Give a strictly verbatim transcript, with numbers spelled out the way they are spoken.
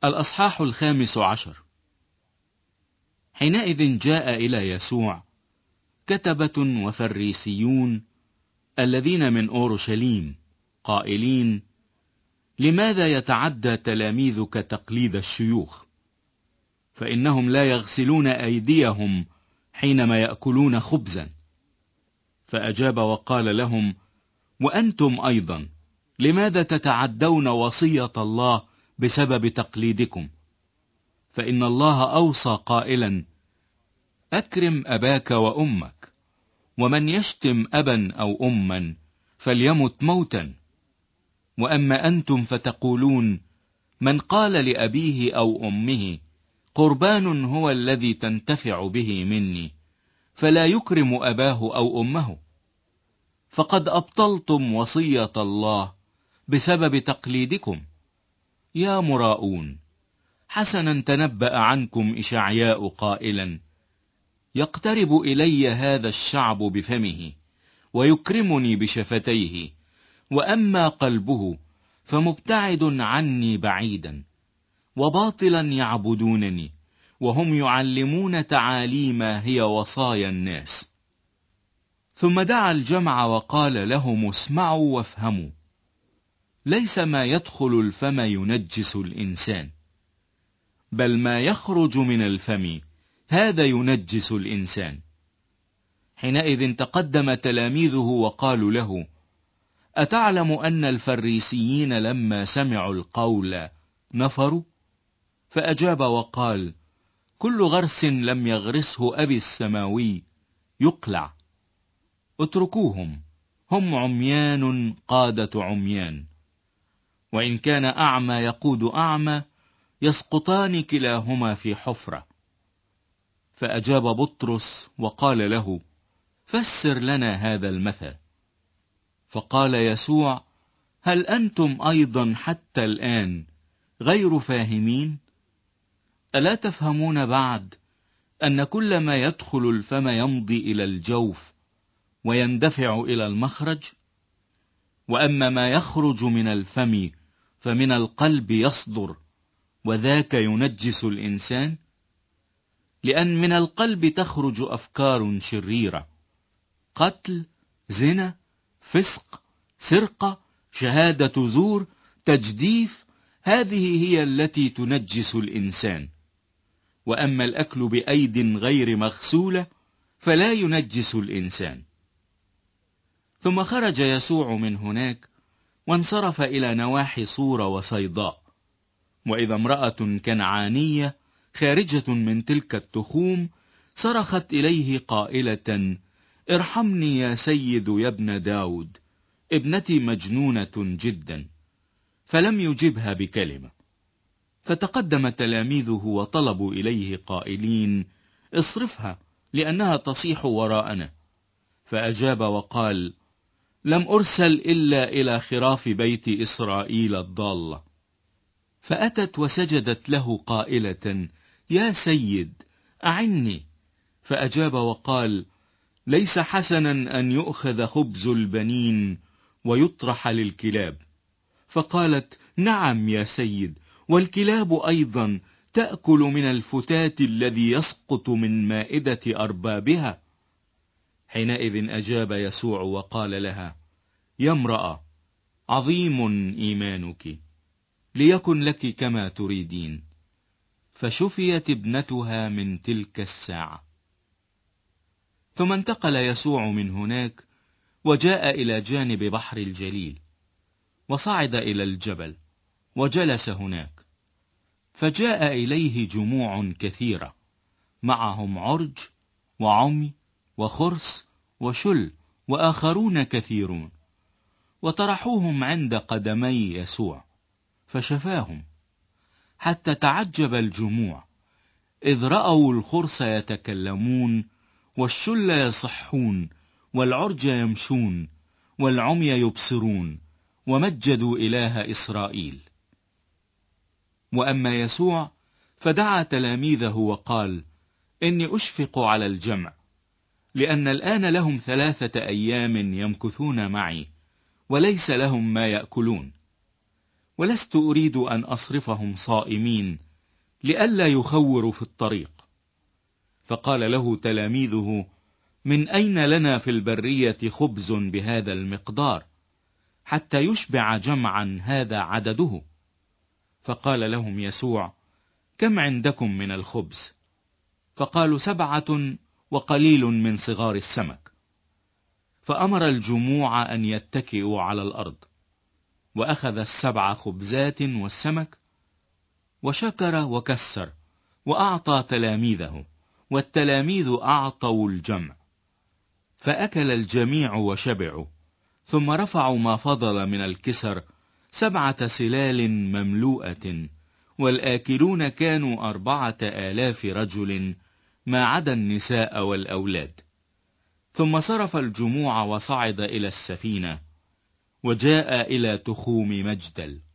الأصحاح الخامس عشر. حينئذ جاء إلى يسوع كتبة وفريسيون الذين من أورشليم قائلين: لماذا يتعدى تلاميذك تقليد الشيوخ؟ فإنهم لا يغسلون أيديهم حينما يأكلون خبزا. فأجاب وقال لهم: وأنتم أيضا لماذا تتعدون وصية الله بسبب تقليدكم؟ فإن الله أوصى قائلا: أكرم أباك وأمك، ومن يشتم أبا أو أما فليمت موتا. وأما أنتم فتقولون: من قال لأبيه أو أمه قربان هو الذي تنتفع به مني، فلا يكرم أباه أو أمه. فقد أبطلتم وصية الله بسبب تقليدكم. يا مراؤون، حسنا تنبأ عنكم إشعياء قائلا: يقترب إلي هذا الشعب بفمه ويكرمني بشفتيه، وأما قلبه فمبتعد عني بعيدا، وباطلا يعبدونني، وهم يعلمون تعاليم هي وصايا الناس. ثم دعا الجمع وقال لهم: اسمعوا وافهموا. ليس ما يدخل الفم ينجس الإنسان، بل ما يخرج من الفم هذا ينجس الإنسان. حينئذ تقدم تلاميذه وقالوا له: أتعلم أن الفريسيين لما سمعوا القول نفروا؟ فأجاب وقال: كل غرس لم يغرسه أبي السماوي يقلع. اتركوهم، هم عميان قادة عميان، وإن كان أعمى يقود أعمى يسقطان كلاهما في حفرة. فأجاب بطرس وقال له: فسر لنا هذا المثل. فقال يسوع: هل أنتم أيضا حتى الآن غير فاهمين؟ ألا تفهمون بعد أن كل ما يدخل الفم يمضي إلى الجوف ويندفع إلى المخرج؟ وأما ما يخرج من الفم فمن القلب يصدر، وذاك ينجس الإنسان. لأن من القلب تخرج أفكار شريرة: قتل، زنا، فسق، سرقة، شهادة زور، تجديف. هذه هي التي تنجس الإنسان. وأما الأكل بأيد غير مغسولة فلا ينجس الإنسان. ثم خرج يسوع من هناك وانصرف إلى نواحي صور وصيداء. وإذا امرأة كنعانية خارجة من تلك التخوم صرخت إليه قائلة: ارحمني يا سيد يا ابن داود، ابنتي مجنونة جدا. فلم يجبها بكلمة. فتقدم تلاميذه وطلبوا إليه قائلين: اصرفها، لأنها تصيح وراءنا. فأجاب وقال: لم أرسل إلا إلى خراف بيت إسرائيل الضالة. فأتت وسجدت له قائلة: يا سيد، أعني. فأجاب وقال: ليس حسنا أن يؤخذ خبز البنين ويطرح للكلاب. فقالت: نعم يا سيد، والكلاب أيضا تأكل من الفتات الذي يسقط من مائدة أربابها. حينئذ أجاب يسوع وقال لها: يا امرأة، عظيم إيمانك، ليكن لك كما تريدين. فشفيت ابنتها من تلك الساعة. ثم انتقل يسوع من هناك وجاء إلى جانب بحر الجليل، وصعد إلى الجبل وجلس هناك. فجاء إليه جموع كثيرة، معهم عرج وعمي وخرس وشل وآخرون كثيرون، وطرحوهم عند قدمي يسوع فشفاهم. حتى تعجب الجموع إذ رأوا الخرس يتكلمون، والشل يصحون، والعرج يمشون، والعمي يبصرون، ومجدوا إله إسرائيل. وأما يسوع فدعا تلاميذه وقال: إني أشفق على الجمع، لأن الآن لهم ثلاثة أيام يمكثون معي وليس لهم ما يأكلون. ولست أريد أن أصرفهم صائمين لئلا يخوروا في الطريق. فقال له تلاميذه: من أين لنا في البرية خبز بهذا المقدار حتى يشبع جمعا هذا عدده؟ فقال لهم يسوع: كم عندكم من الخبز؟ فقالوا: سبعة وقليل من صغار السمك. فأمر الجموع أن يتكئوا على الأرض، وأخذ السبع خبزات والسمك، وشكر وكسر وأعطى تلاميذه، والتلاميذ أعطوا الجمع. فأكل الجميع وشبعوا، ثم رفعوا ما فضل من الكسر سبعة سلال مملوءة، والآكلون كانوا أربعة آلاف رجل ما عدا النساء والأولاد. ثم صرف الجموع وصعد إلى السفينة، وجاء إلى تخوم مجدل.